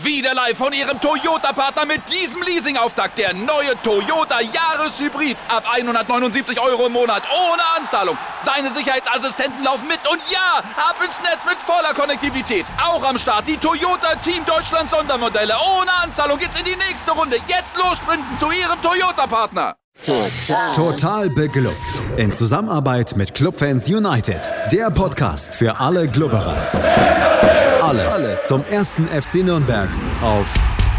Wieder live von Ihrem Toyota-Partner mit diesem Leasing-Auftakt. Der neue Toyota Jahreshybrid. Ab 179 € im Monat. Ohne Anzahlung. Seine Sicherheitsassistenten laufen mit. Und ja, ab ins Netz mit voller Konnektivität. Auch am Start die Toyota Team Deutschland Sondermodelle. Ohne Anzahlung geht's in die nächste Runde. Jetzt los sprinten zu Ihrem Toyota-Partner. Total beglückt. In Zusammenarbeit mit Clubfans United. Der Podcast für alle Glubberer. Alles zum ersten FC Nürnberg auf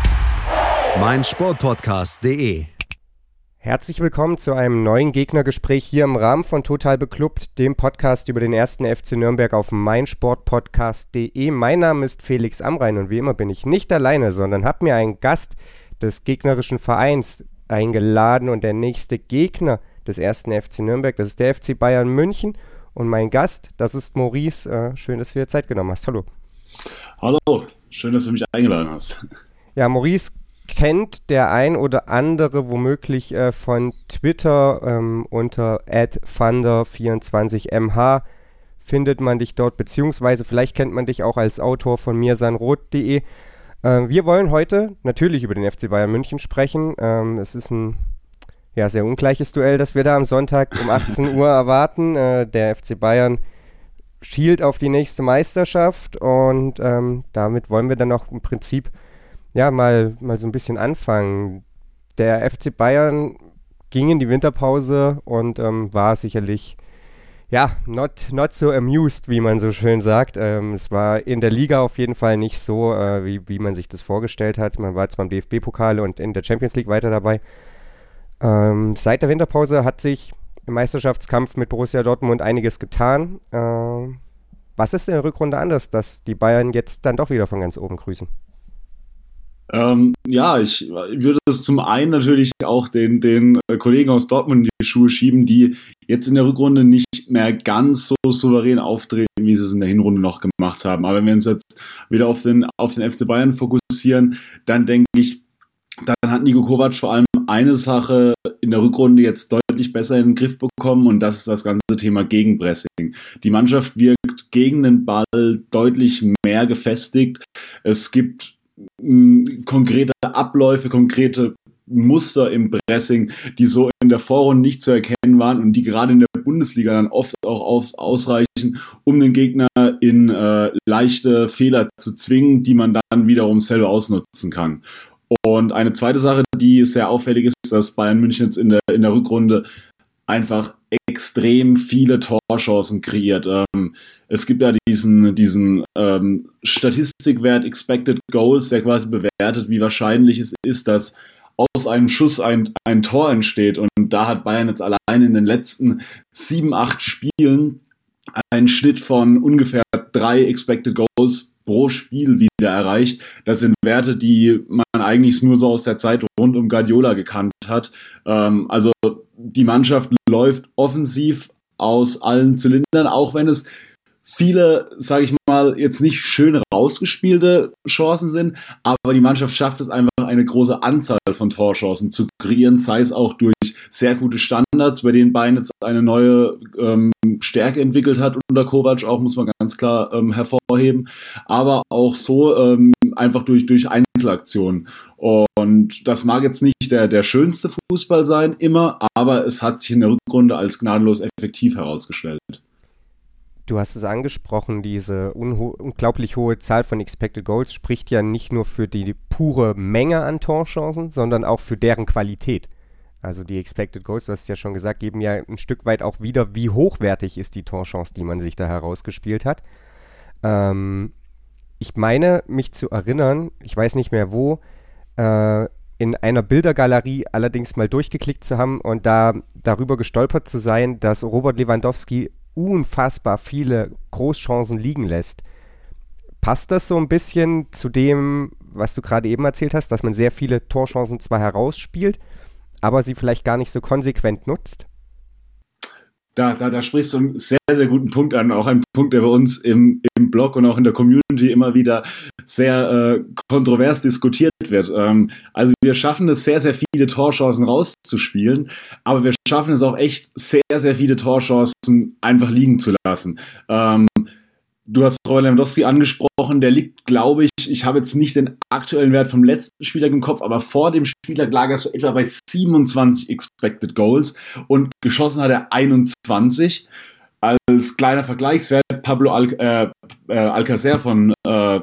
meinsportpodcast.de. Herzlich willkommen zu einem neuen Gegnergespräch hier im Rahmen von Total Beklubbt, dem Podcast über den ersten FC Nürnberg auf meinsportpodcast.de. Mein Name ist Felix Amrain und wie immer bin ich nicht alleine, sondern habe mir einen Gast des gegnerischen Vereins eingeladen und der nächste Gegner des ersten FC Nürnberg, das ist der FC Bayern München und mein Gast, das ist Maurice. Schön, dass du dir Zeit genommen hast. Hallo. Hallo, schön, dass du mich eingeladen hast. Ja, Maurice kennt der ein oder andere womöglich von Twitter unter @thunder24mh findet man dich dort, beziehungsweise vielleicht kennt man dich auch als Autor von mirsanroth.de. Wir wollen heute natürlich über den FC Bayern München sprechen. Es ist ein sehr ungleiches Duell, das wir da am Sonntag um 18 Uhr erwarten. Der FC Bayern schielt auf die nächste Meisterschaft und damit wollen wir dann auch im Prinzip mal so ein bisschen anfangen. Der FC Bayern ging in die Winterpause und war sicherlich not so amused, wie man so schön sagt. Es war in der Liga auf jeden Fall nicht so, wie man sich das vorgestellt hat. Man war zwar im DFB-Pokal und in der Champions League weiter dabei. Seit der Winterpause hat sich im Meisterschaftskampf mit Borussia Dortmund einiges getan. Was ist in der Rückrunde anders, dass die Bayern jetzt dann doch wieder von ganz oben grüßen? Ich würde es zum einen natürlich auch den Kollegen aus Dortmund in die Schuhe schieben, die jetzt in der Rückrunde nicht mehr ganz so souverän auftreten, wie sie es in der Hinrunde noch gemacht haben. Aber wenn wir uns jetzt wieder auf den FC Bayern fokussieren, dann denke ich, dann hat Niko Kovac vor allem eine Sache in der Rückrunde jetzt deutlich besser in den Griff bekommen und das ist das ganze Thema Gegenpressing. Die Mannschaft wirkt gegen den Ball deutlich mehr gefestigt. Es gibt konkrete Abläufe, konkrete Muster im Pressing, die so in der Vorrunde nicht zu erkennen waren und die gerade in der Bundesliga dann oft auch ausreichen, um den Gegner in leichte Fehler zu zwingen, die man dann wiederum selber ausnutzen kann. Und eine zweite Sache, die sehr auffällig ist, dass Bayern München jetzt in der Rückrunde einfach extrem viele Torchancen kreiert. Es gibt ja diesen Statistikwert Expected Goals, der quasi bewertet, wie wahrscheinlich es ist, dass aus einem Schuss ein Tor entsteht. Und da hat Bayern jetzt allein in den letzten 7-8 Spielen einen Schnitt von ungefähr 3 Expected Goals pro Spiel wieder erreicht. Das sind Werte, die man eigentlich nur so aus der Zeit rund um Guardiola gekannt hat. Also die Mannschaft läuft offensiv aus allen Zylindern, auch wenn es viele, sage ich mal, jetzt nicht schön rausgespielte Chancen sind, aber die Mannschaft schafft es einfach, eine große Anzahl von Torchancen zu kreieren, sei es auch durch sehr gute Standards, bei denen Bayern jetzt eine neue Stärke entwickelt hat unter Kovac, auch muss man ganz klar hervorheben, aber auch so einfach durch Einzelaktionen. Und das mag jetzt nicht der schönste Fußball sein, immer, aber es hat sich in der Rückrunde als gnadenlos effektiv herausgestellt. Du hast es angesprochen, diese unglaublich hohe Zahl von Expected Goals spricht ja nicht nur für die pure Menge an Torchancen, sondern auch für deren Qualität. Also die Expected Goals, du hast es ja schon gesagt, geben ja ein Stück weit auch wieder, wie hochwertig ist die Torchance, die man sich da herausgespielt hat. Ich meine, mich zu erinnern, ich weiß nicht mehr wo, in einer Bildergalerie allerdings mal durchgeklickt zu haben und darüber gestolpert zu sein, dass Robert Lewandowski unfassbar viele Großchancen liegen lässt. Passt das so ein bisschen zu dem, was du gerade eben erzählt hast, dass man sehr viele Torchancen zwar herausspielt, aber sie vielleicht gar nicht so konsequent nutzt? Da sprichst du einen sehr, sehr guten Punkt an, auch ein Punkt, der bei uns im Blog und auch in der Community immer wieder sehr kontrovers diskutiert wird. Also wir schaffen es, sehr, sehr viele Torchancen rauszuspielen, aber wir schaffen es auch echt, sehr, sehr viele Torchancen einfach liegen zu lassen. Du hast Robert Lewandowski angesprochen, der liegt, glaube ich, ich habe jetzt nicht den aktuellen Wert vom letzten Spieltag im Kopf, aber vor dem Spieltag lag er so etwa bei 27 Expected Goals und geschossen hat er 21. Als kleiner Vergleichswert, Pablo Alcácer von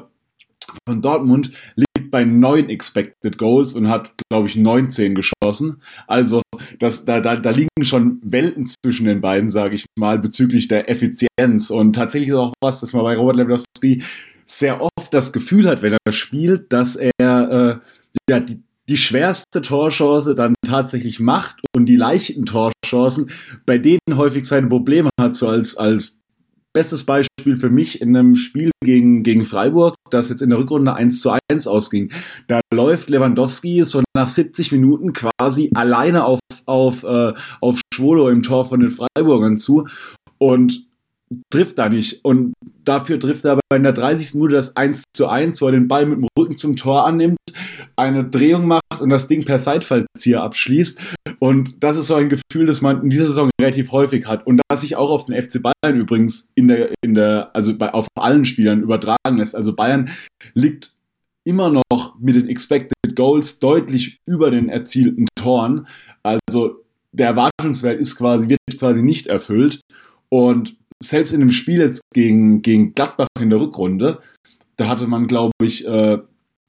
Dortmund liegt bei 9 Expected Goals und hat, glaube ich, 19 geschossen. Also da liegen schon Welten zwischen den beiden, sage ich mal, bezüglich der Effizienz. Und tatsächlich ist auch was, dass man bei Robert Lewandowski sehr oft das Gefühl hat, wenn er spielt, dass er die schwerste Torchance dann tatsächlich macht und die leichten Torchancen, bei denen häufig seine Probleme hat, so als bestes Beispiel für mich in einem Spiel gegen Freiburg, das jetzt in der Rückrunde 1:1 ausging. Da läuft Lewandowski so nach 70 Minuten quasi alleine auf Schwolo im Tor von den Freiburgern zu und trifft da nicht. Und dafür trifft er aber in der 30. Minute das 1:1, wo er den Ball mit dem Rücken zum Tor annimmt, eine Drehung macht und das Ding per Seitfallzieher abschließt. Und das ist so ein Gefühl, das man in dieser Saison relativ häufig hat. Und das sich auch auf den FC Bayern übrigens auf allen Spielern übertragen lässt. Also Bayern liegt immer noch mit den Expected Goals deutlich über den erzielten Toren. Also der Erwartungswert wird quasi nicht erfüllt. Und selbst in dem Spiel jetzt gegen Gladbach in der Rückrunde, da hatte man, glaube ich, hatte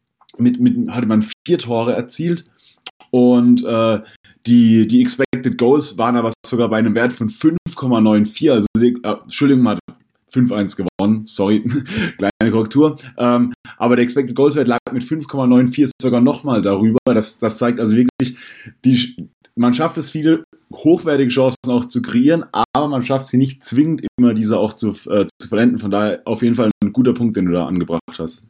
man 4 Tore erzielt und die Expected Goals waren aber sogar bei einem Wert von 5,94, also Entschuldigung, man hat 5-1 gewonnen, sorry, kleine Korrektur, aber der Expected Goals Wert lag mit 5,94 sogar nochmal darüber, das zeigt also wirklich, man schafft es, viele hochwertige Chancen auch zu kreieren, aber man schafft sie nicht zwingend immer, diese auch zu vollenden. Von daher auf jeden Fall ein guter Punkt, den du da angebracht hast.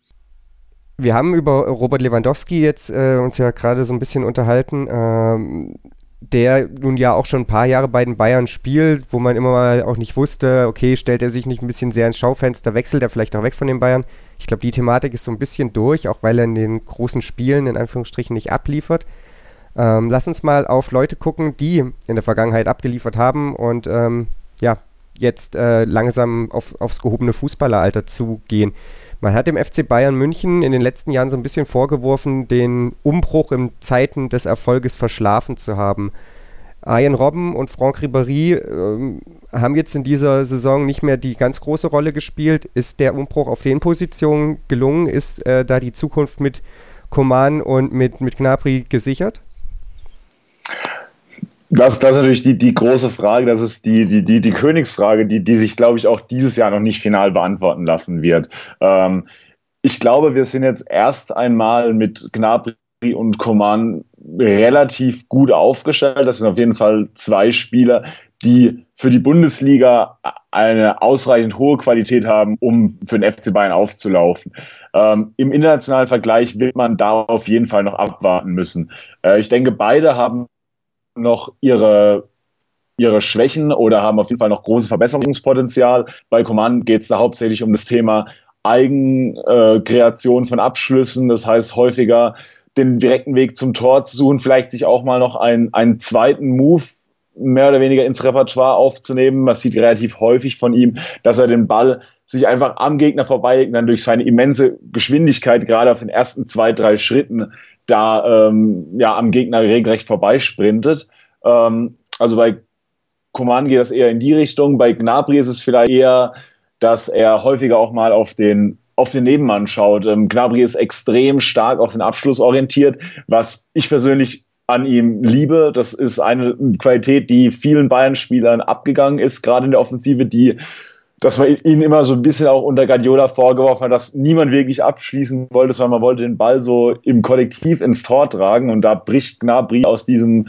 Wir haben über Robert Lewandowski jetzt uns ja gerade so ein bisschen unterhalten, der nun ja auch schon ein paar Jahre bei den Bayern spielt, wo man immer mal auch nicht wusste, okay, stellt er sich nicht ein bisschen sehr ins Schaufenster, wechselt er vielleicht auch weg von den Bayern. Ich glaube, die Thematik ist so ein bisschen durch, auch weil er in den großen Spielen in Anführungsstrichen nicht abliefert. Lass uns mal auf Leute gucken, die in der Vergangenheit abgeliefert haben und jetzt langsam aufs gehobene Fußballeralter zugehen. Man hat dem FC Bayern München in den letzten Jahren so ein bisschen vorgeworfen, den Umbruch in Zeiten des Erfolges verschlafen zu haben. Arjen Robben und Franck Ribéry haben jetzt in dieser Saison nicht mehr die ganz große Rolle gespielt. Ist der Umbruch auf den Positionen gelungen? Ist da die Zukunft mit Coman und mit Gnabry gesichert? Das ist natürlich die große Frage, das ist die Königsfrage, die sich, glaube ich, auch dieses Jahr noch nicht final beantworten lassen wird. Ich glaube, wir sind jetzt erst einmal mit Gnabry und Coman relativ gut aufgestellt. Das sind auf jeden Fall 2 Spieler, die für die Bundesliga eine ausreichend hohe Qualität haben, um für den FC Bayern aufzulaufen. Im internationalen Vergleich wird man da auf jeden Fall noch abwarten müssen. Ich denke, beide haben noch ihre Schwächen oder haben auf jeden Fall noch großes Verbesserungspotenzial. Bei Coman geht es da hauptsächlich um das Thema Eigenkreation von Abschlüssen, das heißt häufiger den direkten Weg zum Tor zu suchen, vielleicht sich auch mal noch einen zweiten Move mehr oder weniger ins Repertoire aufzunehmen. Man sieht relativ häufig von ihm, dass er den Ball sich einfach am Gegner vorbeilegt und dann durch seine immense Geschwindigkeit gerade auf den ersten 2-3 Schritten da am Gegner regelrecht vorbeisprintet. Also bei Coman geht das eher in die Richtung. Bei Gnabry ist es vielleicht eher, dass er häufiger auch mal auf den Nebenmann schaut. Gnabry ist extrem stark auf den Abschluss orientiert, was ich persönlich an ihm liebe. Das ist eine Qualität, die vielen Bayern-Spielern abgegangen ist, gerade in der Offensive, dass man ihnen immer so ein bisschen auch unter Guardiola vorgeworfen hat, dass niemand wirklich abschließen wollte, sondern man wollte den Ball so im Kollektiv ins Tor tragen und da bricht Gnabry aus diesem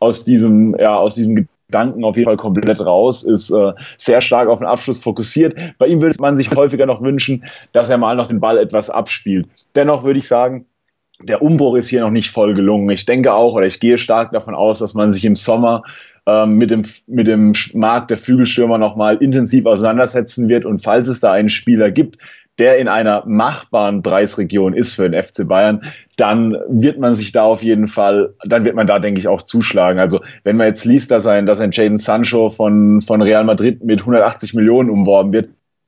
Gedanken auf jeden Fall komplett raus, ist sehr stark auf den Abschluss fokussiert. Bei ihm würde man sich häufiger noch wünschen, dass er mal noch den Ball etwas abspielt. Dennoch würde ich sagen, der Umbruch ist hier noch nicht voll gelungen. Ich denke auch, oder ich gehe stark davon aus, dass man sich im Sommer mit dem Markt der Flügelstürmer nochmal intensiv auseinandersetzen wird. Und falls es da einen Spieler gibt, der in einer machbaren Preisregion ist für den FC Bayern, dann wird man da, denke ich, auch zuschlagen. Also wenn man jetzt liest, dass ein Jadon Sancho von Real Madrid mit 180 Millionen umworben wird,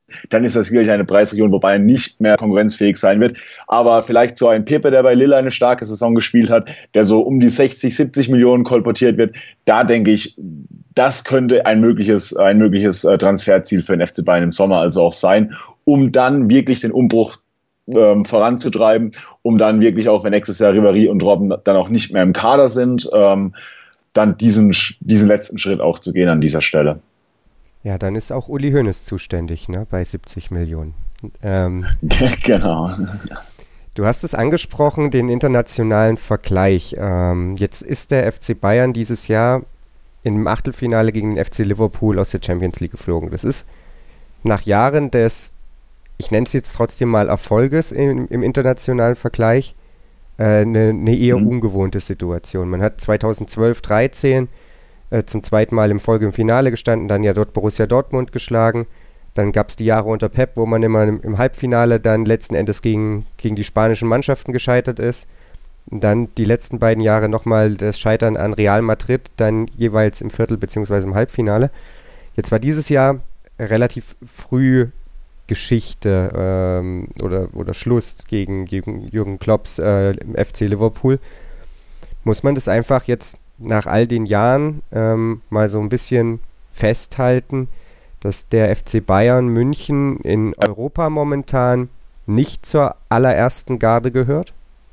dann ist das sicherlich eine Preisregion, wo Bayern nicht mehr konkurrenzfähig sein wird. Aber vielleicht so ein Pepe, der bei Lille eine starke Saison gespielt hat, der so um die 60, 70 Millionen kolportiert wird, da denke ich, das könnte ein mögliches Transferziel für den FC Bayern im Sommer also auch sein, um dann wirklich den Umbruch voranzutreiben, um dann wirklich auch, wenn nächstes Jahr Ribéry und Robben dann auch nicht mehr im Kader sind, dann diesen letzten Schritt auch zu gehen an dieser Stelle. Ja, dann ist auch Uli Hoeneß zuständig, ne, bei 70 Millionen. Genau. Du hast es angesprochen, den internationalen Vergleich. Jetzt ist der FC Bayern dieses Jahr im Achtelfinale gegen den FC Liverpool aus der Champions League geflogen. Das ist nach Jahren des, ich nenne es jetzt trotzdem mal Erfolges im internationalen Vergleich, eine eher ungewohnte Situation. Man hat 2012, 13 zum zweiten Mal in Folge im Finale gestanden, dann ja dort Borussia Dortmund geschlagen. Dann gab es die Jahre unter Pep, wo man immer im Halbfinale dann letzten Endes gegen die spanischen Mannschaften gescheitert ist. Und dann die letzten beiden Jahre nochmal das Scheitern an Real Madrid, dann jeweils im Viertel- bzw. im Halbfinale. Jetzt war dieses Jahr relativ früh Geschichte oder Schluss gegen Jürgen Klopps im FC Liverpool. Muss man das einfach jetzt nach all den Jahren mal so ein bisschen festhalten, dass der FC Bayern München in Europa momentan nicht zur allerersten Garde gehört?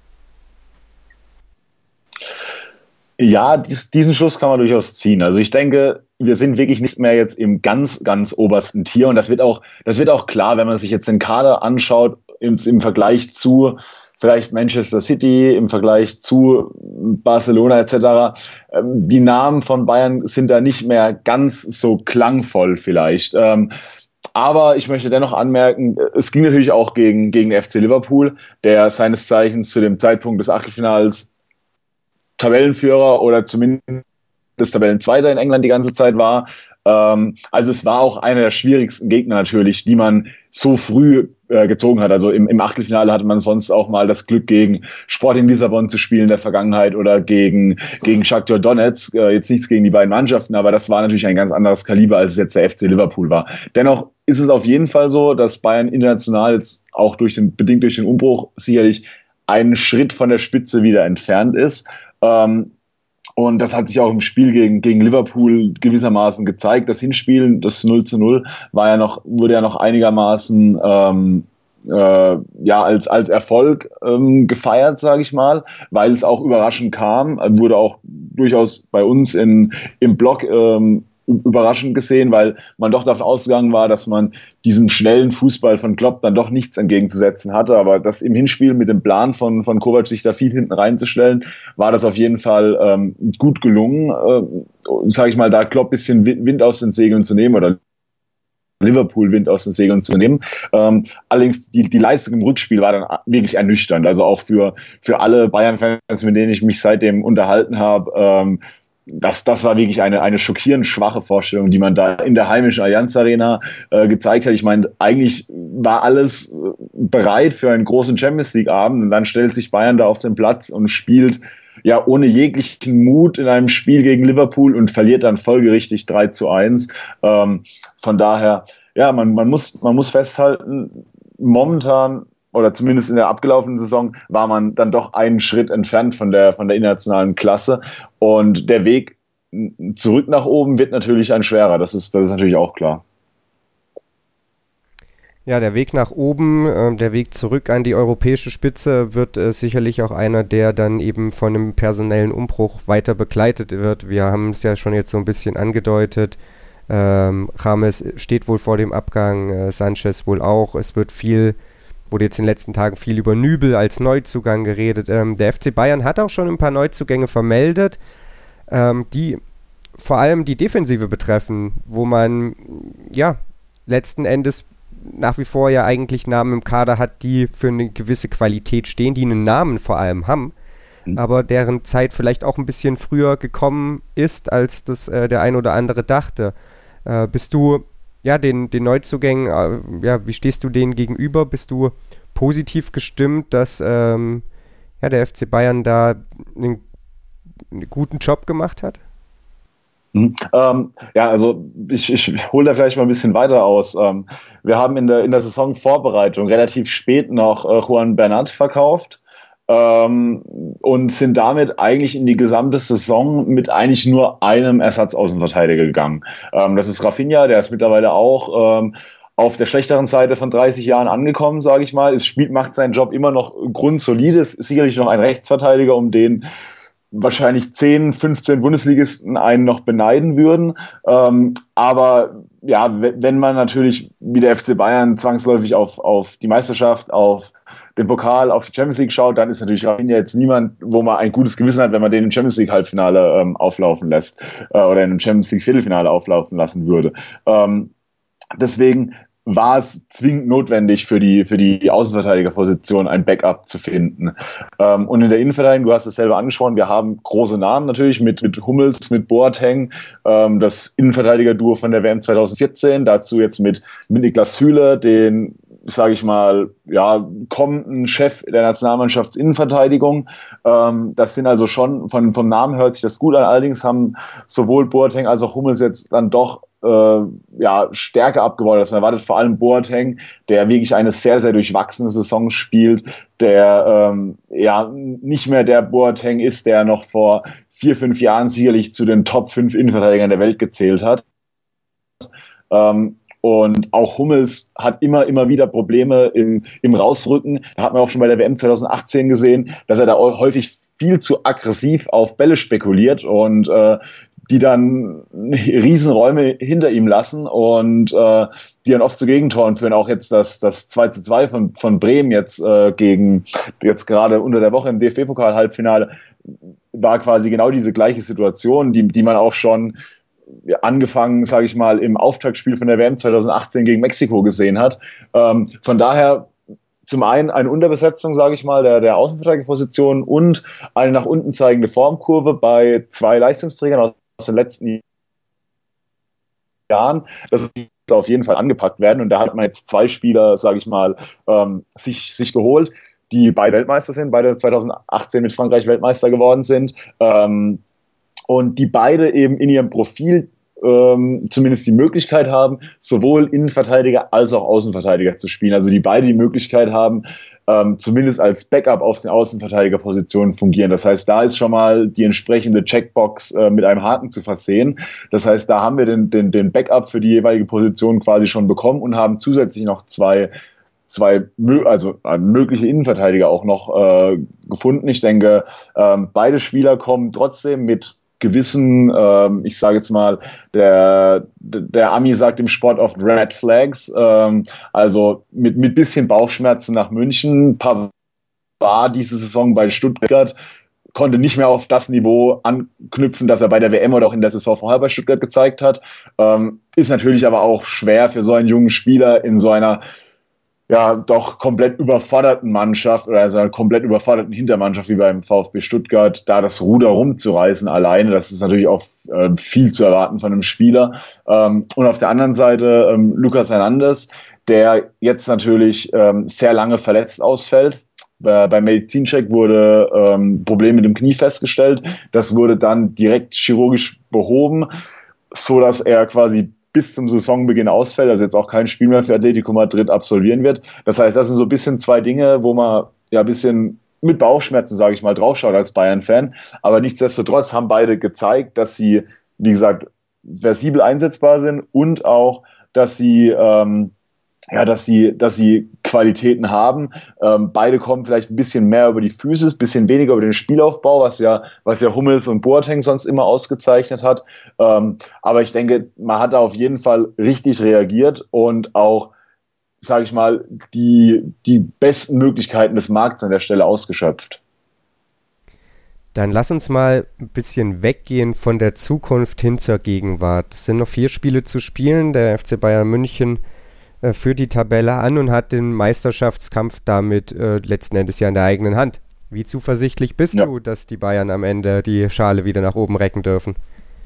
Ja, diesen Schluss kann man durchaus ziehen. Also ich denke, wir sind wirklich nicht mehr jetzt im ganz, ganz obersten Tier. Und das wird auch klar, wenn man sich jetzt den Kader anschaut, im Vergleich zu vielleicht Manchester City, im Vergleich zu Barcelona etc. Die Namen von Bayern sind da nicht mehr ganz so klangvoll vielleicht. Aber ich möchte dennoch anmerken, es ging natürlich auch gegen den FC Liverpool, der seines Zeichens zu dem Zeitpunkt des Achtelfinals Tabellenführer oder zumindest Tabellenzweiter in England die ganze Zeit war. Also es war auch einer der schwierigsten Gegner natürlich, die man so früh gezogen hat. Also im Achtelfinale hatte man sonst auch mal das Glück, gegen Sporting Lissabon zu spielen in der Vergangenheit oder gegen Shakhtar Donetsk. Jetzt nichts gegen die beiden Mannschaften, aber das war natürlich ein ganz anderes Kaliber, als es jetzt der FC Liverpool war. Dennoch ist es auf jeden Fall so, dass Bayern international jetzt auch bedingt durch den Umbruch sicherlich einen Schritt von der Spitze wieder entfernt ist. Und das hat sich auch im Spiel gegen Liverpool gewissermaßen gezeigt. Das Hinspiel, das 0:0, wurde ja noch einigermaßen als Erfolg gefeiert, sage ich mal, weil es auch überraschend kam. Wurde auch durchaus bei uns im Blog überraschend gesehen, weil man doch davon ausgegangen war, dass man diesem schnellen Fußball von Klopp dann doch nichts entgegenzusetzen hatte. Aber das im Hinspiel mit dem Plan von Kovac, sich da viel hinten reinzustellen, war das auf jeden Fall gut gelungen, sage ich mal, da Klopp ein bisschen Wind aus den Segeln zu nehmen oder Liverpool Wind aus den Segeln zu nehmen. Allerdings die Leistung im Rückspiel war dann wirklich ernüchternd. Also auch für alle Bayern-Fans, mit denen ich mich seitdem unterhalten habe, das war wirklich eine schockierend schwache Vorstellung, die man da in der heimischen Allianz Arena gezeigt hat. Ich meine, eigentlich war alles bereit für einen großen Champions League Abend und dann stellt sich Bayern da auf den Platz und spielt ja ohne jeglichen Mut in einem Spiel gegen Liverpool und verliert dann folgerichtig 3:1. Von daher, ja, man muss festhalten, momentan oder zumindest in der abgelaufenen Saison war man dann doch einen Schritt entfernt von der internationalen Klasse. Und der Weg zurück nach oben wird natürlich ein schwerer. Das ist natürlich auch klar. Ja, der Weg nach oben, der Weg zurück an die europäische Spitze wird sicherlich auch einer, der dann eben von einem personellen Umbruch weiter begleitet wird. Wir haben es ja schon jetzt so ein bisschen angedeutet. James steht wohl vor dem Abgang, Sanchez wohl auch. Es wurde jetzt in den letzten Tagen viel über Nübel als Neuzugang geredet. Der FC Bayern hat auch schon ein paar Neuzugänge vermeldet, die vor allem die Defensive betreffen, wo man ja letzten Endes nach wie vor ja eigentlich Namen im Kader hat, die für eine gewisse Qualität stehen, die einen Namen vor allem haben, aber deren Zeit vielleicht auch ein bisschen früher gekommen ist, als das der ein oder andere dachte. Bist du den Neuzugängen, wie stehst du denen gegenüber? Bist du positiv gestimmt, dass der FC Bayern da einen guten Job gemacht hat? Ja, also ich hole da vielleicht mal ein bisschen weiter aus. Wir haben in der Saisonvorbereitung relativ spät noch Juan Bernat verkauft, und sind damit eigentlich in die gesamte Saison mit eigentlich nur einem Ersatzaußenverteidiger gegangen. Das ist Rafinha, der ist mittlerweile auch auf der schlechteren Seite von 30 Jahren angekommen, sage ich mal. Macht seinen Job immer noch grundsolide, ist sicherlich noch ein Rechtsverteidiger, um den wahrscheinlich 10, 15 Bundesligisten einen noch beneiden würden. Aber ja, wenn man natürlich wie der FC Bayern zwangsläufig auf die Meisterschaft, auf den Pokal, auf die Champions League schaut, dann ist natürlich Rafinha jetzt niemand, wo man ein gutes Gewissen hat, wenn man den im Champions League Halbfinale auflaufen lässt oder in einem Champions League Viertelfinale auflaufen lassen würde. Deswegen war es zwingend notwendig für die Außenverteidigerposition ein Backup zu finden. Und in der Innenverteidigung, du hast es selber angesprochen, wir haben große Namen natürlich mit Hummels, mit Boateng, das Innenverteidiger-Duo von der WM 2014, dazu jetzt mit Niklas Süle, den, sage ich mal, ja, kommenden Chef der Nationalmannschaftsinnenverteidigung. Das sind also schon, vom Namen hört sich das gut an, allerdings haben sowohl Boateng als auch Hummels jetzt dann doch stärker abgebaut. Das erwartet vor allem Boateng, der wirklich eine sehr, sehr durchwachsene Saison spielt, der nicht mehr der Boateng ist, der noch vor 4, 5 Jahren sicherlich zu den Top 5 Innenverteidigern der Welt gezählt hat. Und auch Hummels hat immer wieder Probleme im Rausrücken. Da hat man auch schon bei der WM 2018 gesehen, dass er da häufig viel zu aggressiv auf Bälle spekuliert und die dann Riesenräume hinter ihm lassen und die dann oft zu Gegentoren führen. Auch jetzt das 2:2 von Bremen jetzt gerade unter der Woche im DFB-Pokal-Halbfinale war quasi genau diese gleiche Situation, die man auch schon angefangen, sage ich mal, im Auftaktspiel von der WM 2018 gegen Mexiko gesehen hat. Von daher zum einen eine Unterbesetzung, sage ich mal, der Außenverteidigerposition und eine nach unten zeigende Formkurve bei 2 Leistungsträgern aus den letzten Jahren. Das muss auf jeden Fall angepackt werden. Und da hat man jetzt 2 Spieler, sage ich mal, sich geholt, die beide Weltmeister sind, beide 2018 mit Frankreich Weltmeister geworden sind. Und die beide eben in ihrem Profil zumindest die Möglichkeit haben, sowohl Innenverteidiger als auch Außenverteidiger zu spielen. Also die beide die Möglichkeit haben, zumindest als Backup auf den Außenverteidigerpositionen fungieren. Das heißt, da ist schon mal die entsprechende Checkbox mit einem Haken zu versehen. Das heißt, da haben wir den Backup für die jeweilige Position quasi schon bekommen und haben zusätzlich noch zwei mögliche Innenverteidiger auch noch gefunden. Ich denke, beide Spieler kommen trotzdem mit gewissen, ich sage jetzt mal, der Ami sagt im Sport oft Red Flags, also mit bisschen Bauchschmerzen nach München. War diese Saison bei Stuttgart, konnte nicht mehr auf das Niveau anknüpfen, das er bei der WM oder auch in der Saison vorher bei Stuttgart gezeigt hat. Ist natürlich aber auch schwer für so einen jungen Spieler in so einer doch komplett überforderten Mannschaft oder also einer komplett überforderten Hintermannschaft wie beim VfB Stuttgart, da das Ruder rumzureißen alleine. Das ist natürlich auch viel zu erwarten von einem Spieler. Und auf der anderen Seite Lucas Hernandez, der jetzt natürlich sehr lange verletzt ausfällt. Beim Medizincheck wurde Problem mit dem Knie festgestellt. Das wurde dann direkt chirurgisch behoben, so dass er quasi bis zum Saisonbeginn ausfällt, also jetzt auch kein Spiel mehr für Atletico Madrid absolvieren wird. Das heißt, das sind so ein bisschen 2 Dinge, wo man ja ein bisschen mit Bauchschmerzen, sage ich mal, draufschaut als Bayern-Fan. Aber nichtsdestotrotz haben beide gezeigt, dass sie, wie gesagt, versibel einsetzbar sind und auch, dass sie Qualitäten haben. Beide kommen vielleicht ein bisschen mehr über die Physis, ein bisschen weniger über den Spielaufbau, was ja Hummels und Boateng sonst immer ausgezeichnet hat. Aber ich denke, man hat da auf jeden Fall richtig reagiert und auch, sage ich mal, die besten Möglichkeiten des Markts an der Stelle ausgeschöpft. Dann lass uns mal ein bisschen weggehen von der Zukunft hin zur Gegenwart. Es sind noch 4 Spiele zu spielen. Der FC Bayern München führt die Tabelle an und hat den Meisterschaftskampf damit letzten Endes ja in der eigenen Hand. Wie zuversichtlich bist du, dass die Bayern am Ende die Schale wieder nach oben recken dürfen?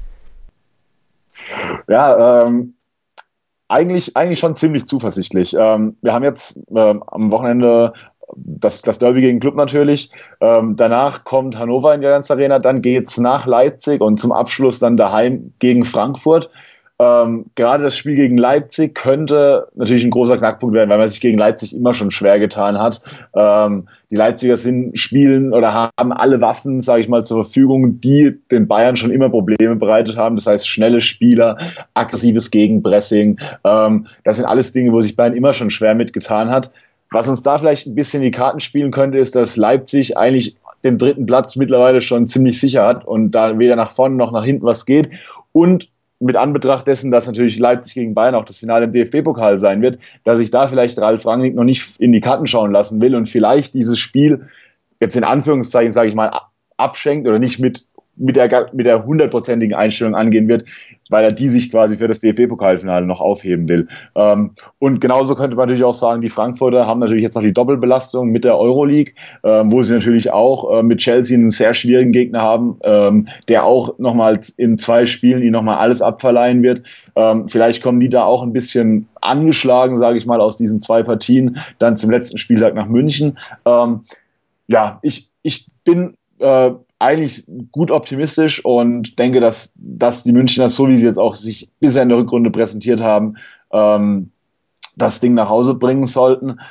Ja, eigentlich schon ziemlich zuversichtlich. Wir haben jetzt am Wochenende das Derby gegen Club natürlich. Danach kommt Hannover in die Allianz Arena, dann geht's nach Leipzig und zum Abschluss dann daheim gegen Frankfurt. Gerade das Spiel gegen Leipzig könnte natürlich ein großer Knackpunkt werden, weil man sich gegen Leipzig immer schon schwer getan hat. Die Leipziger spielen oder haben alle Waffen, sage ich mal, zur Verfügung, die den Bayern schon immer Probleme bereitet haben. Das heißt, schnelle Spieler, aggressives Gegenpressing. Das sind alles Dinge, wo sich Bayern immer schon schwer mitgetan hat. Was uns da vielleicht ein bisschen die Karten spielen könnte, ist, dass Leipzig eigentlich den 3. Platz mittlerweile schon ziemlich sicher hat und da weder nach vorne noch nach hinten was geht. Und mit Anbetracht dessen, dass natürlich Leipzig gegen Bayern auch das Finale im DFB-Pokal sein wird, dass ich da vielleicht Ralf Rangnick noch nicht in die Karten schauen lassen will und vielleicht dieses Spiel jetzt in Anführungszeichen, sage ich mal, abschenkt oder nicht mit der 100%igen Einstellung angehen wird, weil er die sich quasi für das DFB-Pokalfinale noch aufheben will. Und genauso könnte man natürlich auch sagen, die Frankfurter haben natürlich jetzt noch die Doppelbelastung mit der Euroleague, wo sie natürlich auch mit Chelsea einen sehr schwierigen Gegner haben, der auch nochmal in 2 Spielen ihnen nochmal alles abverleihen wird. Vielleicht kommen die da auch ein bisschen angeschlagen, sage ich mal, aus diesen 2 Partien dann zum letzten Spieltag nach München. Ich bin eigentlich gut optimistisch und denke, dass die Münchner, so wie sie jetzt auch sich bisher in der Rückrunde präsentiert haben, das Ding nach Hause bringen sollten.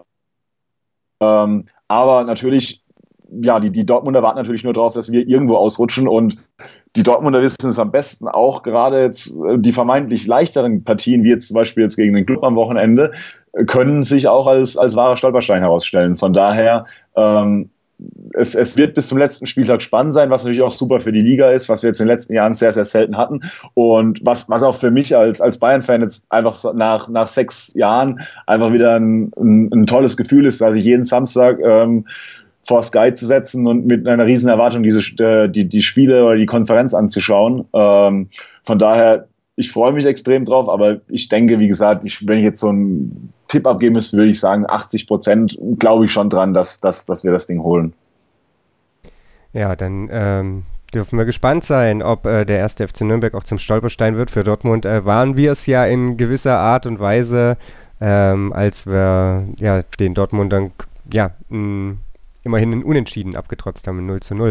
Aber natürlich, ja, die Dortmunder warten natürlich nur darauf, dass wir irgendwo ausrutschen und die Dortmunder wissen es am besten auch, gerade jetzt die vermeintlich leichteren Partien, wie jetzt zum Beispiel jetzt gegen den Club am Wochenende, können sich auch als wahrer Stolperstein herausstellen. Von daher, es wird bis zum letzten Spieltag spannend sein, was natürlich auch super für die Liga ist, was wir jetzt in den letzten Jahren sehr, sehr selten hatten. Und was auch für mich als Bayern-Fan jetzt einfach so nach 6 Jahren einfach wieder ein tolles Gefühl ist, dass ich jeden Samstag vor Sky zu setzen und mit einer riesen Erwartung die Spiele oder die Konferenz anzuschauen. Von daher, ich freue mich extrem drauf, aber ich denke, wie gesagt, wenn ich jetzt so einen Tipp abgeben müsste, würde ich sagen, 80% glaube ich schon dran, dass wir das Ding holen. Ja, dann dürfen wir gespannt sein, ob der 1. FC Nürnberg auch zum Stolperstein wird. Für Dortmund waren wir es ja in gewisser Art und Weise, als wir ja den Dortmundern immerhin einen Unentschieden abgetrotzt haben, 0:0.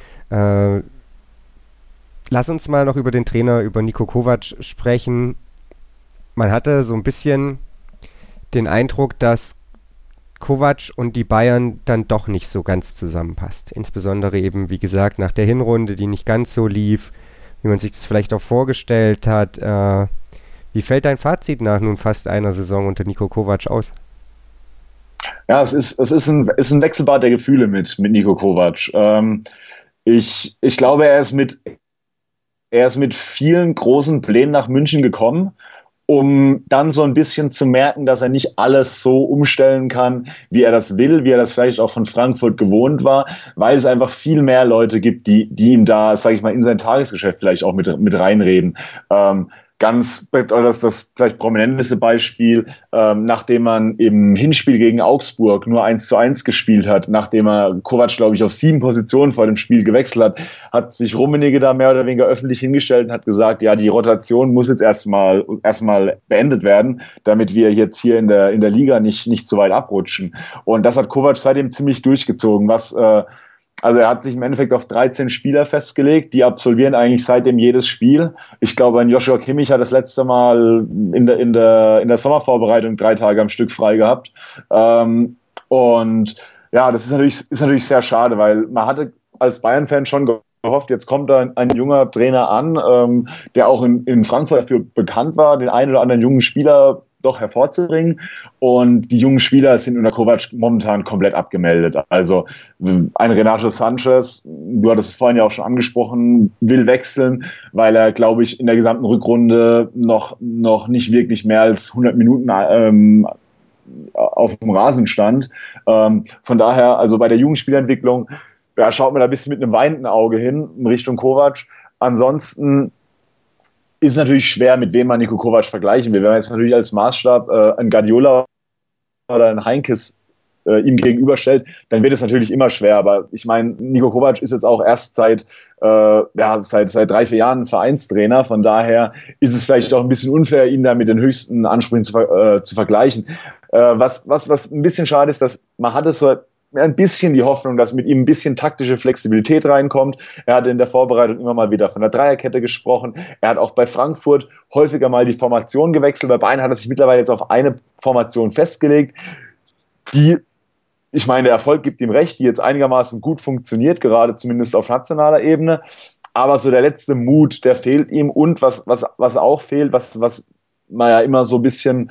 Lass uns mal noch über den Trainer, über Niko Kovac sprechen. Man hatte so ein bisschen den Eindruck, dass Kovac und die Bayern dann doch nicht so ganz zusammenpasst. Insbesondere eben, wie gesagt, nach der Hinrunde, die nicht ganz so lief, wie man sich das vielleicht auch vorgestellt hat. Wie fällt dein Fazit nach nun fast einer Saison unter Niko Kovac aus? Ja, es ist ein Wechselbad der Gefühle mit Niko Kovac. Ich glaube, er ist mit vielen großen Plänen nach München gekommen, um dann so ein bisschen zu merken, dass er nicht alles so umstellen kann, wie er das will, wie er das vielleicht auch von Frankfurt gewohnt war, weil es einfach viel mehr Leute gibt, die ihm da, sage ich mal, in sein Tagesgeschäft vielleicht auch mit reinreden. Das vielleicht prominenteste Beispiel, nachdem man im Hinspiel gegen Augsburg nur 1:1 gespielt hat, nachdem er Kovac, glaube ich, auf 7 Positionen vor dem Spiel gewechselt hat sich Rummenigge da mehr oder weniger öffentlich hingestellt und hat gesagt, ja, die Rotation muss jetzt erstmal beendet werden, damit wir jetzt hier in der Liga nicht zu weit abrutschen. Und das hat Kovac seitdem ziemlich durchgezogen, also er hat sich im Endeffekt auf 13 Spieler festgelegt, die absolvieren eigentlich seitdem jedes Spiel. Ich glaube, ein Joshua Kimmich hat das letzte Mal in der Sommervorbereitung 3 Tage am Stück frei gehabt. Und ja, das ist natürlich sehr schade, weil man hatte als Bayern-Fan schon gehofft, jetzt kommt da ein junger Trainer an, der auch in Frankfurt dafür bekannt war, den einen oder anderen jungen Spieler doch hervorzubringen. Und die jungen Spieler sind unter Kovac momentan komplett abgemeldet. Also ein Renato Sanchez, du hattest es vorhin ja auch schon angesprochen, will wechseln, weil er, glaube ich, in der gesamten Rückrunde noch nicht wirklich mehr als 100 Minuten auf dem Rasen stand. Von daher, also bei der Jugendspielerentwicklung, ja, schaut man da ein bisschen mit einem weinenden Auge hin in Richtung Kovac. Ansonsten ist natürlich schwer, mit wem man Niko Kovac vergleichen will. Wenn man jetzt natürlich als Maßstab einen Guardiola oder einen Heinkes ihm gegenüberstellt, dann wird es natürlich immer schwer. Aber ich meine, Niko Kovac ist jetzt auch erst seit 3-4 Jahren Vereinstrainer. Von daher ist es vielleicht auch ein bisschen unfair, ihn da mit den höchsten Ansprüchen zu vergleichen. Was ein bisschen schade ist, dass man hatte so ein bisschen die Hoffnung, dass mit ihm ein bisschen taktische Flexibilität reinkommt. Er hat in der Vorbereitung immer mal wieder von der Dreierkette gesprochen. Er hat auch bei Frankfurt häufiger mal die Formation gewechselt. Bei Bayern hat er sich mittlerweile jetzt auf eine Formation festgelegt, die, ich meine, der Erfolg gibt ihm recht, die jetzt einigermaßen gut funktioniert, gerade zumindest auf nationaler Ebene. Aber so der letzte Mut, der fehlt ihm. Und was auch fehlt, was man ja immer so ein bisschen,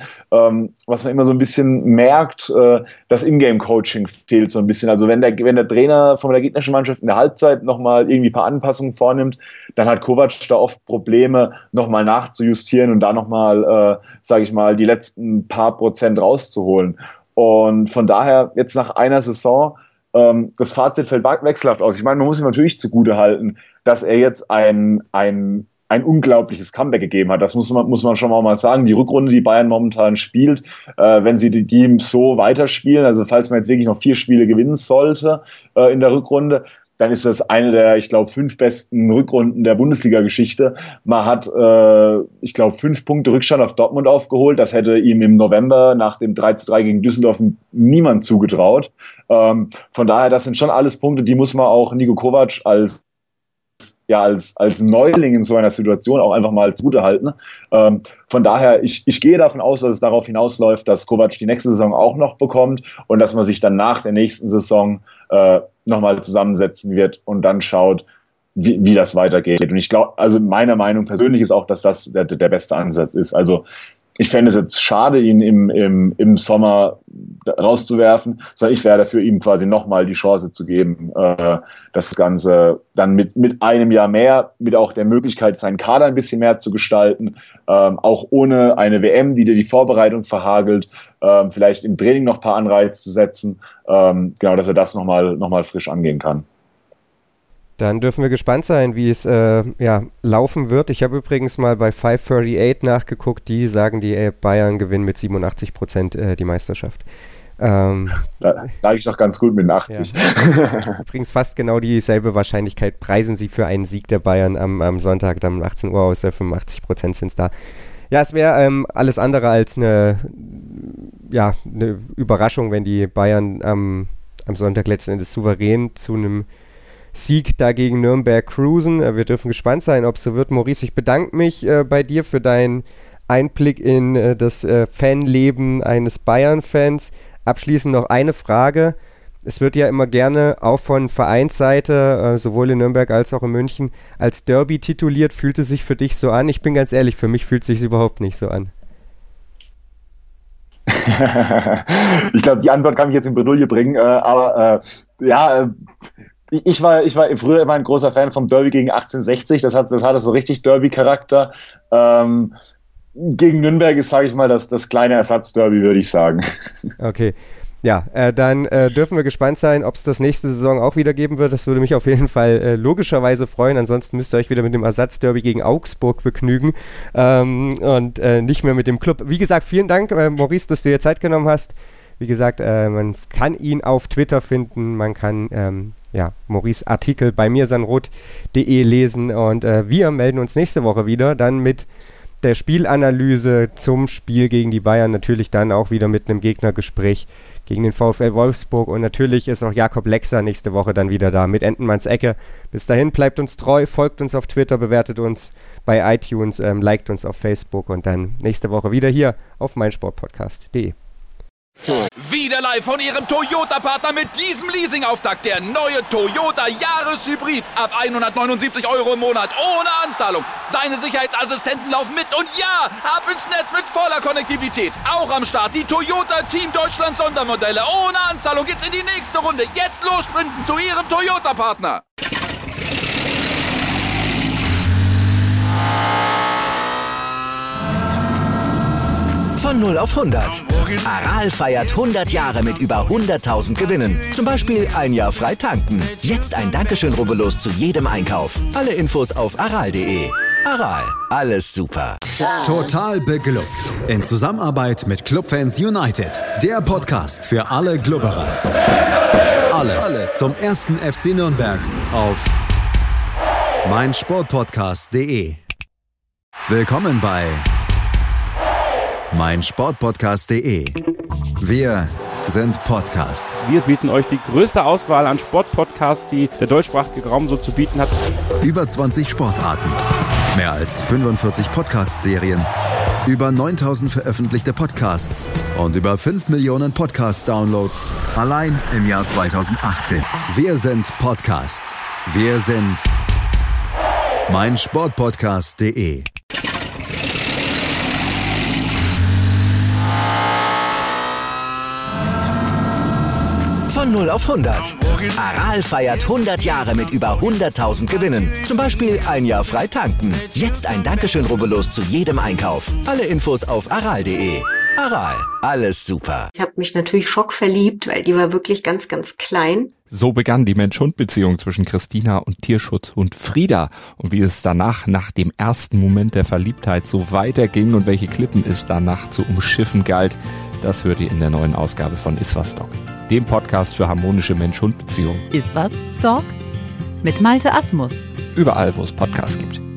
merkt, das Ingame-Coaching fehlt so ein bisschen. Also wenn der Trainer von der gegnerischen Mannschaft in der Halbzeit nochmal irgendwie ein paar Anpassungen vornimmt, dann hat Kovac da oft Probleme, nochmal nachzujustieren und da nochmal, die letzten paar Prozent rauszuholen. Und von daher, jetzt nach einer Saison, das Fazit fällt wechselhaft aus. Ich meine, man muss ihm natürlich zugutehalten, dass er jetzt ein unglaubliches Comeback gegeben hat. Das muss man schon mal sagen. Die Rückrunde, die Bayern momentan spielt, wenn sie die Teams so weiterspielen, also falls man jetzt wirklich noch 4 Spiele gewinnen sollte in der Rückrunde, dann ist das eine der, 5 besten Rückrunden der Bundesliga-Geschichte. Man hat, 5 Punkte Rückstand auf Dortmund aufgeholt. Das hätte ihm im November nach dem 3:3 gegen Düsseldorf niemand zugetraut. Von daher, das sind schon alles Punkte, die muss man auch Niko Kovac als Neuling in so einer Situation auch einfach mal zugutehalten. Von daher, ich gehe davon aus, dass es darauf hinausläuft, dass Kovac die nächste Saison auch noch bekommt und dass man sich dann nach der nächsten Saison nochmal zusammensetzen wird und dann schaut, wie das weitergeht. Und ich glaube, also meiner Meinung persönlich ist auch, dass das der beste Ansatz ist. Also ich fände es jetzt schade, ihn im Sommer rauszuwerfen, sondern ich wäre dafür, ihm quasi nochmal die Chance zu geben, das Ganze dann mit einem Jahr mehr, mit auch der Möglichkeit, seinen Kader ein bisschen mehr zu gestalten, auch ohne eine WM, die dir die Vorbereitung verhagelt, vielleicht im Training noch ein paar Anreize zu setzen, dass er das nochmal frisch angehen kann. Dann dürfen wir gespannt sein, wie es laufen wird. Ich habe übrigens mal bei 538 nachgeguckt, die sagen, die Bayern gewinnen mit 87% die Meisterschaft. Da lag ich doch ganz gut mit 80. Ja. Übrigens fast genau dieselbe Wahrscheinlichkeit preisen sie für einen Sieg der Bayern am Sonntag, dann um 18 Uhr aus, 85% sind es da. Ja, es wäre alles andere als eine Überraschung, wenn die Bayern am Sonntag letzten Endes souverän zu einem Sieg da gegen Nürnberg cruisen. Wir dürfen gespannt sein, ob es so wird. Maurice, ich bedanke mich bei dir für deinen Einblick in das Fanleben eines Bayern-Fans. Abschließend noch eine Frage. Es wird ja immer gerne auch von Vereinsseite, sowohl in Nürnberg als auch in München, als Derby tituliert. Fühlt es sich für dich so an? Ich bin ganz ehrlich, für mich fühlt es sich überhaupt nicht so an. Ich glaube, die Antwort kann ich jetzt in Bredouille bringen, Ich war früher immer ein großer Fan vom Derby gegen 1860, das hatte so richtig Derby-Charakter. Gegen Nürnberg ist, sage ich mal, das kleine Ersatzderby, würde ich sagen. Okay. Ja, dann dürfen wir gespannt sein, ob es das nächste Saison auch wieder geben wird. Das würde mich auf jeden Fall logischerweise freuen. Ansonsten müsst ihr euch wieder mit dem Ersatzderby gegen Augsburg begnügen und nicht mehr mit dem Club. Wie gesagt, vielen Dank, Maurice, dass du dir Zeit genommen hast. Wie gesagt, man kann ihn auf Twitter finden, man kann Maurice Artikel bei mirsanroth.de lesen und wir melden uns nächste Woche wieder, dann mit der Spielanalyse zum Spiel gegen die Bayern, natürlich dann auch wieder mit einem Gegnergespräch gegen den VfL Wolfsburg und natürlich ist auch Jakob Lexer nächste Woche dann wieder da mit Entenmanns Ecke. Bis dahin, bleibt uns treu, folgt uns auf Twitter, bewertet uns bei iTunes, liked uns auf Facebook und dann nächste Woche wieder hier auf meinsportpodcast.de. Wieder live von Ihrem Toyota-Partner mit diesem Leasing-Auftakt. Der neue Toyota Jahreshybrid. Ab 179 € im Monat. Ohne Anzahlung. Seine Sicherheitsassistenten laufen mit. Und ja, ab ins Netz mit voller Konnektivität. Auch am Start die Toyota Team Deutschland Sondermodelle. Ohne Anzahlung geht's in die nächste Runde. Jetzt los sprinten zu Ihrem Toyota-Partner. Von 0 auf 100. Aral feiert 100 Jahre mit über 100.000 Gewinnen. Zum Beispiel ein Jahr frei tanken. Jetzt ein Dankeschön, rubbellos zu jedem Einkauf. Alle Infos auf aral.de. Aral, alles super. Total beglückt. In Zusammenarbeit mit Clubfans United. Der Podcast für alle Glubberer. Alles zum 1. FC Nürnberg auf meinsportpodcast.de. Willkommen bei meinsportpodcast.de. Wir sind Podcast. Wir bieten euch die größte Auswahl an Sportpodcasts, die der deutschsprachige Raum so zu bieten hat. Über 20 Sportarten, mehr als 45 Podcast-Serien, über 9000 veröffentlichte Podcasts und über 5 Millionen Podcast-Downloads allein im Jahr 2018. Wir sind Podcast. Wir sind meinsportpodcast.de. Von 0 auf 100. Aral feiert 100 Jahre mit über 100.000 Gewinnen. Zum Beispiel ein Jahr frei tanken. Jetzt ein Dankeschön, rubbellos zu jedem Einkauf. Alle Infos auf aral.de. Aral, alles super. Ich habe mich natürlich schockverliebt, weil die war wirklich ganz, ganz klein. So begann die Mensch-Hund-Beziehung zwischen Christina und Tierschutzhund Frieda. Und wie es danach, nach dem ersten Moment der Verliebtheit, so weiterging und welche Klippen es danach zu umschiffen galt, das hört ihr in der neuen Ausgabe von Iswas Dog, dem Podcast für harmonische Mensch-Hund-Beziehungen. Iswas Dog? Mit Malte Asmus. Überall, wo es Podcasts gibt.